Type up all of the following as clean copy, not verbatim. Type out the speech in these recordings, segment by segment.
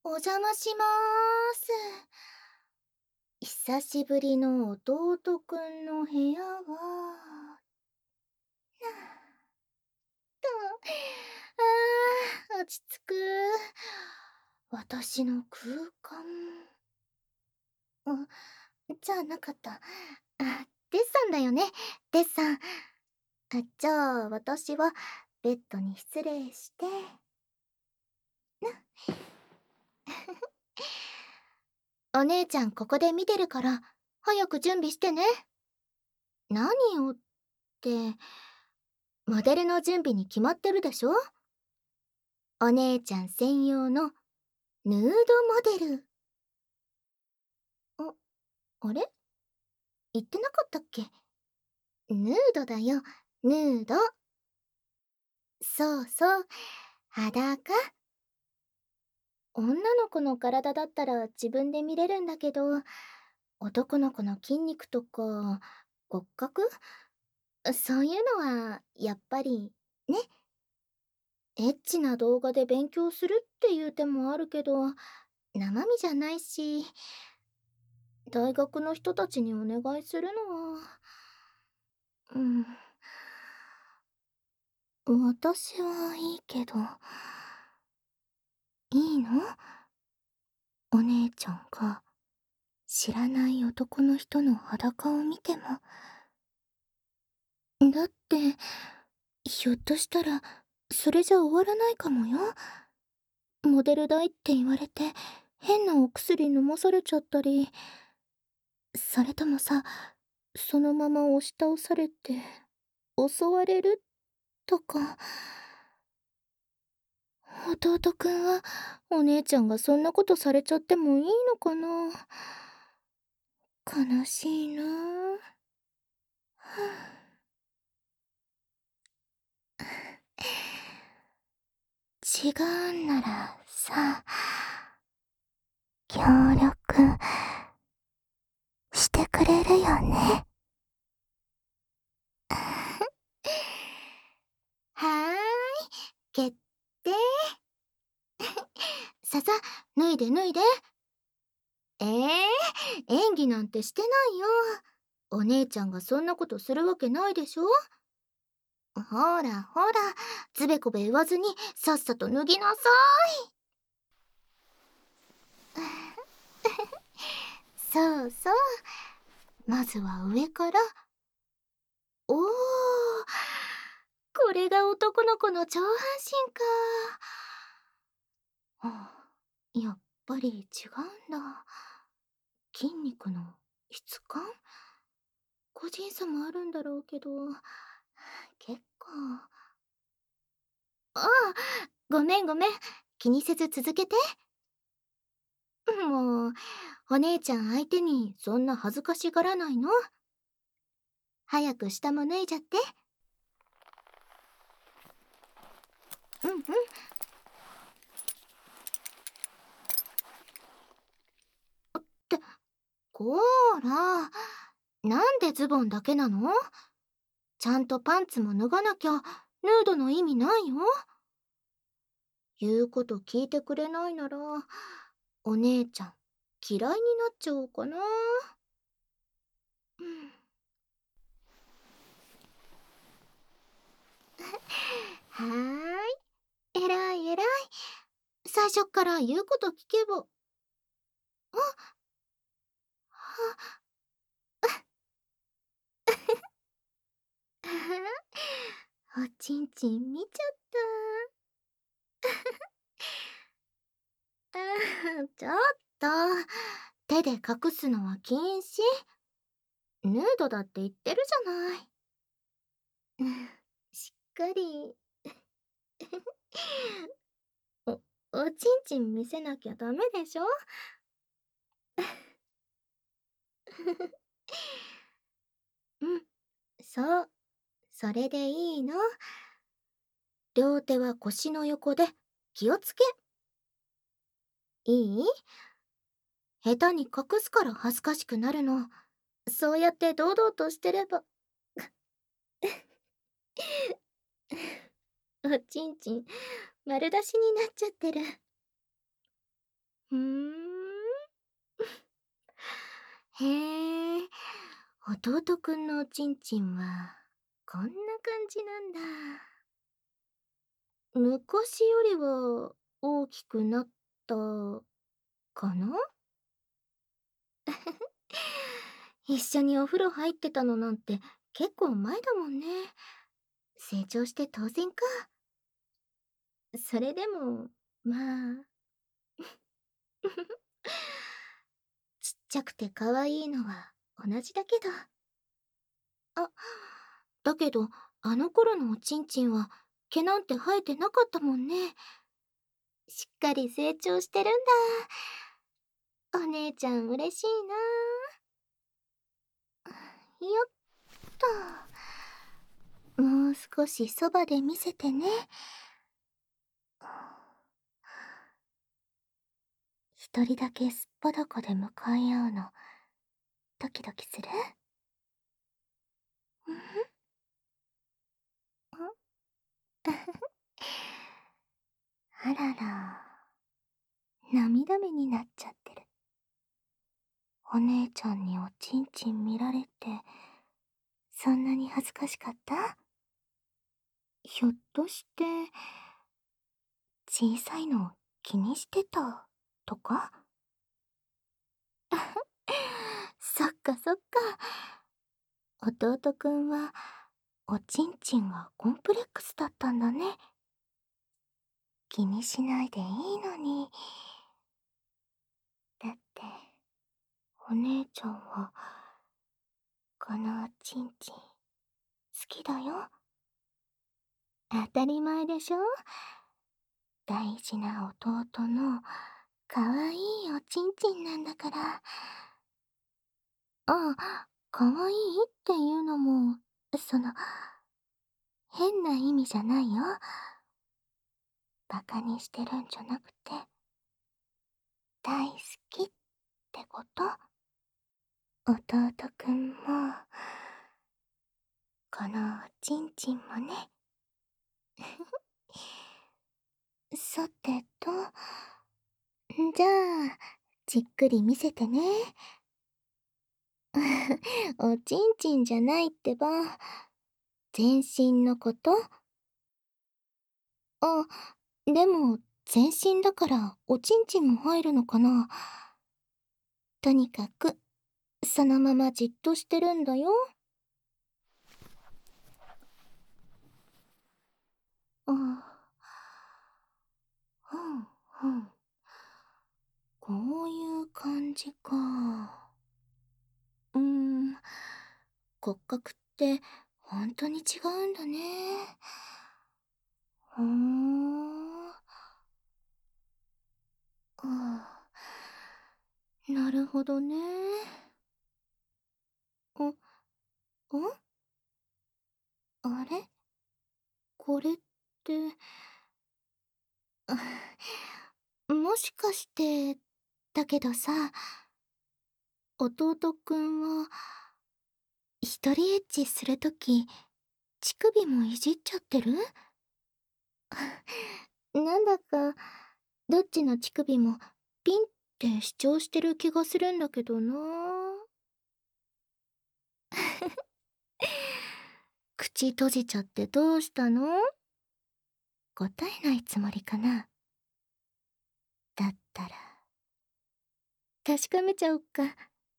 お邪魔しまーす。久しぶりの弟くんの部屋は、落ち着く。私の空間。あ、じゃなかった。デッサンだよね、デッサン。じゃあ、私は、ベッドに失礼して。お姉ちゃんここで見てるから、早く準備してね。何をって、モデルの準備に決まってるでしょ。お姉ちゃん専用のヌードモデル。あ、あれ言ってなかったっけ。ヌードだよ、ヌード。そうそう、裸。女の子の体だったら自分で見れるんだけど、男の子の筋肉とか骨格、そういうのはやっぱりね。エッチな動画で勉強するっていう手もあるけど、生身じゃないし、大学の人たちにお願いするのは、うん、私はいいけど、いいの？お姉ちゃんが知らない男の人の裸を見ても。だって、ひょっとしたら、それじゃ終わらないかもよ。モデル代って言われて、変なお薬飲まされちゃったり、それともさ、そのまま押し倒されて、襲われるとか。弟くんは、お姉ちゃんがそんなことされちゃってもいいのかな。悲しいなぁ。違うんならさ、協力してくれるよね。はーい、決定。ささ、脱いで脱いで。演技なんてしてないよ。お姉ちゃんがそんなことするわけないでしょ。ほらほら、つべこべ言わずにさっさと脱ぎなさい。そうそう。まずは上から。おー、これが男の子の上半身か。やっぱり違うんだ。筋肉の質感、個人差もあるんだろうけど、結構。ああ、ごめんごめん。気にせず続けて。もう、お姉ちゃん相手にそんな恥ずかしがらないの？早く下も脱いじゃって。うんうん。ってこーら、なんでズボンだけなの？ちゃんとパンツも脱がなきゃヌードの意味ないよ。言うこと聞いてくれないなら、お姉ちゃん嫌いになっちゃおうかな。うん、はーい、えらいえらい。最初っから言うこと聞けば。あ、おちんちん見ちゃった。ちょっと、手で隠すのは禁止。ヌードだって言ってるじゃない。うん、しっかり。お、おちんちん見せなきゃダメでしょ。うん、そう、それでいいの。両手は腰の横で気をつけ。いい？下手に隠すから恥ずかしくなるの。そうやって堂々としてれば。おちんちん丸出しになっちゃってる。 ふーん。へえ、弟くんのおちんちんは、こんな感じなんだ。昔よりは大きくなったかな。一緒にお風呂入ってたのなんて結構前だもんね。成長して当然か。それでも、まあ、ちっちゃくて可愛いのは同じだけど。あ、だけど、あの頃のおちんちんは毛なんて生えてなかったもんね。しっかり成長してるんだ。お姉ちゃん嬉しいな。よっと。もう少しそばで見せてね。一人だけすっぱだかで向かい合うの、ドキドキする？うんあらら、涙目になっちゃってる。お姉ちゃんにおちんちん見られて、そんなに恥ずかしかった？ひょっとして、小さいの気にしてたとか？そっかそっか。弟くんは、おちんちんがコンプレックスだったんだね。気にしないでいいのに。だって、お姉ちゃんは、このおちんちん、好きだよ。当たり前でしょ。大事な弟の、かわいいおちんちんなんだから。ああ、かわいいっていうのも、その、変な意味じゃないよ。バカにしてるんじゃなくて、大好きってこと。弟くんも、このおちんちんもね。さてと、じゃあ、じっくり見せてね。おちんちんじゃないってば。全身のこと？あ、でも、全身だからおちんちんも入るのかな。とにかく、そのままじっとしてるんだよ。あ、ふんふん。こういう感じか。うーん、骨格って本当に違うんだね。ふーん。ああ、なるほどね。お、あれこれって、もしかして、だけどさ、弟くんは、一人エッチするとき、乳首もいじっちゃってる？なんだか、どっちの乳首もピンって主張してる気がするんだけどな。口閉じちゃってどうしたの？答えないつもりかな。だったら、確かめちゃおっか。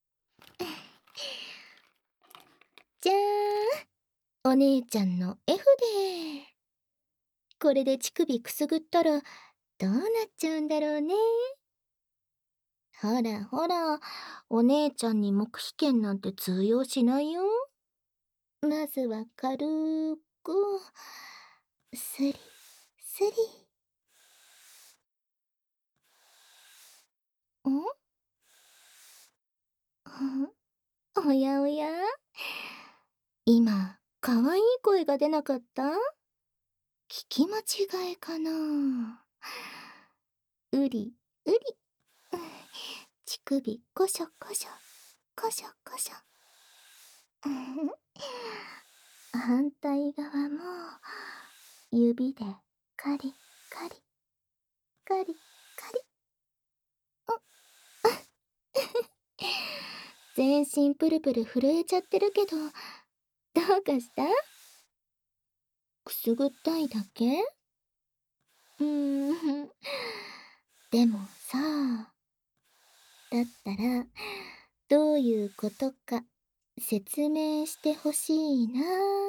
じゃーん、お姉ちゃんの F で。これで乳首くすぐったら、どうなっちゃうんだろうね。ほらほら、お姉ちゃんに黙秘権なんて通用しないよ。まずは軽く、スリ、スリ。んおやおや、今、かわいい声が出なかった？聞き間違えかな。うり、うり。乳首、こしょこしょ、こしょこしょ。反対側も、指でカリカリ、カリカリ。 全身プルプル震えちゃってるけど、どうかした？くすぐったいだけ？ん。でもさ、だったら、どういうことか説明してほしいな。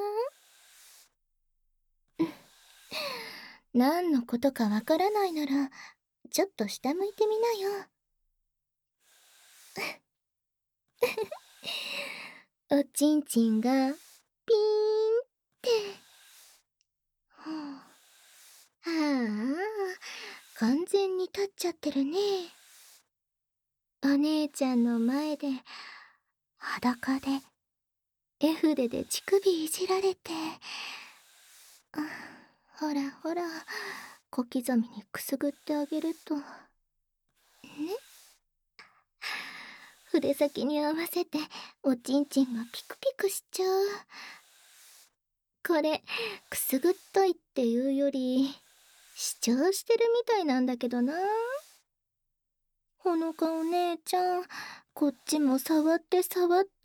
何のことかわからないなら、ちょっと下向いてみなよ。おちんちんが、ピーンって。はあ、はあ、完全に立っちゃってるね。お姉ちゃんの前で、裸で、絵筆で乳首いじられて、あ、ほらほら、小刻みにくすぐってあげると、ね、筆先に合わせておちんちんがピクピクしちゃう。これ、くすぐったいっていうより、主張してるみたいなんだけどな。ほのかお姉ちゃん、こっちも触って触って。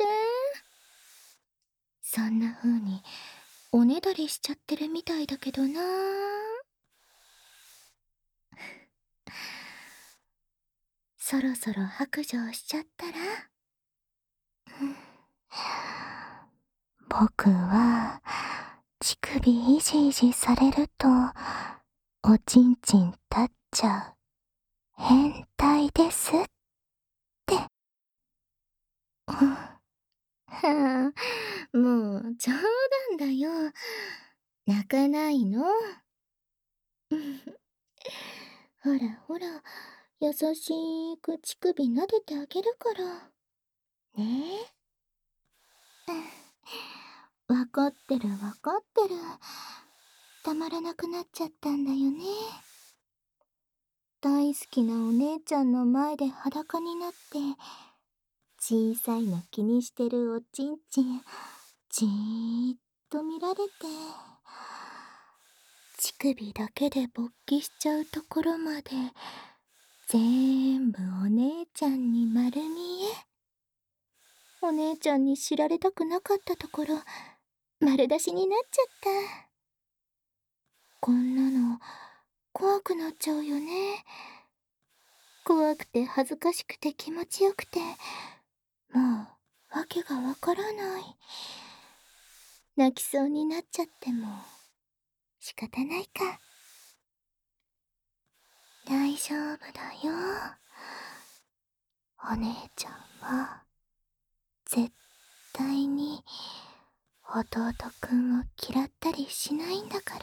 そんな風におねだりしちゃってるみたいだけどな。そろそろ白状しちゃったら？僕は乳首いじいじされるとおちんちん立っちゃう変態ですって。はあ、もう冗談だよ。泣かないの？ほらほら、優しく乳首撫でてあげるから。ねえ。わかってるわかってる。たまらなくなっちゃったんだよね。大好きなお姉ちゃんの前で裸になって、小さいの気にしてるおちんちん、じーっと見られて、乳首だけで勃起しちゃうところまで、全部お姉ちゃんに丸見え。お姉ちゃんに知られたくなかったところ、丸出しになっちゃった。こんなの、怖くなっちゃうよね。怖くて恥ずかしくて気持ちよくて、もう、わけがわからない。泣きそうになっちゃっても、仕方ないか。大丈夫だよ。お姉ちゃんは、絶対に、弟くんを嫌ったりしないんだから。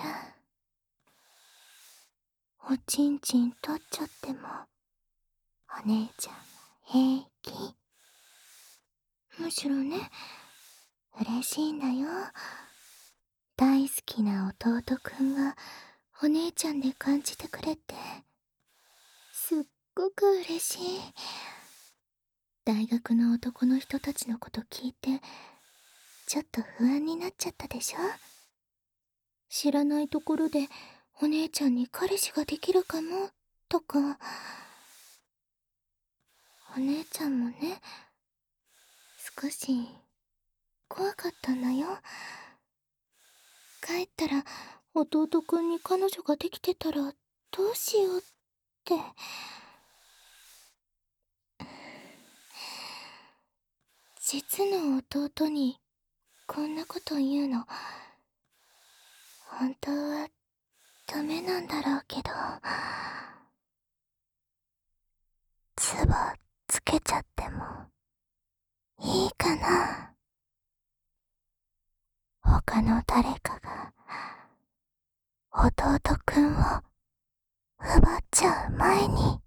おちんちん取っちゃっても、お姉ちゃん平気。むしろね、嬉しいんだよ。大好きな弟くんがお姉ちゃんで感じてくれて、すっごく嬉しい。大学の男の人たちのこと聞いて、ちょっと不安になっちゃったでしょ？知らないところでお姉ちゃんに彼氏ができるかも、とか。お姉ちゃんもね、少し怖かったんだよ。帰ったら弟くんに彼女ができてたらどうしようって。実の弟にこんなこと言うの、本当はダメなんだろうけど、つばつけちゃってもいいかな。他の誰かが弟くんを奪っちゃう前に。